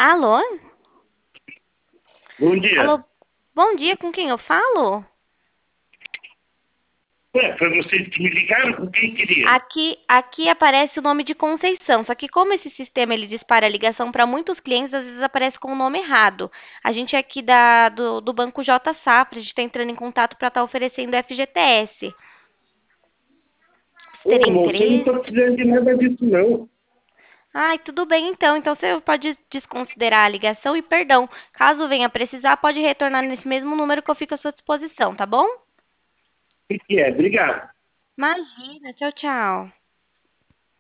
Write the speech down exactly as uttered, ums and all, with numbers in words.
Alô? Bom dia. Alô? Bom dia, com quem eu falo? Ué, foi vocês que me ligaram? Com quem queriam? Aqui, aqui aparece o nome de Conceição, só que como esse sistema ele dispara a ligação para muitos clientes, às vezes aparece com o nome errado. A gente é aqui da, do, do Banco J Safra, a gente está entrando em contato para estar oferecendo F G T S. Você teria Ô, moço, eu não estou interesse? precisando de nada disso, não. Ai, tudo bem então. Então você pode desconsiderar a ligação e perdão. Caso venha precisar, pode retornar nesse mesmo número que eu fico à sua disposição, tá bom? O que que é? Obrigado. Imagina, tchau, tchau.